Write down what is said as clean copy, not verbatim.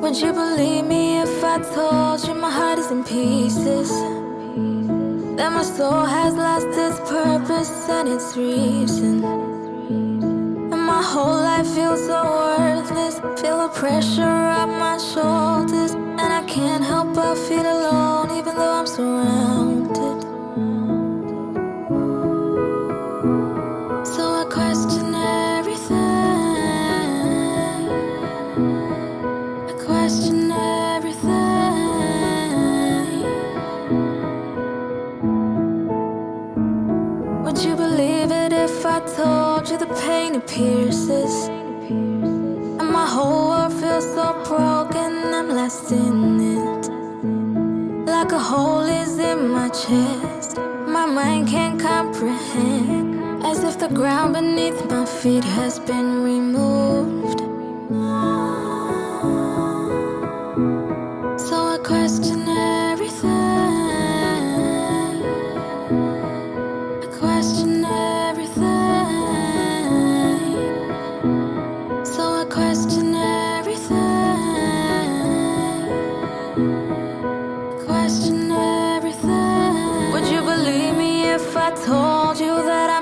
Would you believe me if I told you my heart is in pieces? That my soul has lost its purpose and its reason. And my whole life feels so worthless. Feel the pressure on my shoulders, and I can't help but feel alone even though I'm surrounded. So I question everything. I question everything. Would you believe it if I told you the pain it pierces? And my whole world feels so broken, I'm lost in it. Like a hole is in my chest, my mind can't comprehend. As if the ground beneath my feet has been removed. So I question everything. I question everything. So I question everything. Question everything. Would you believe me if I told you that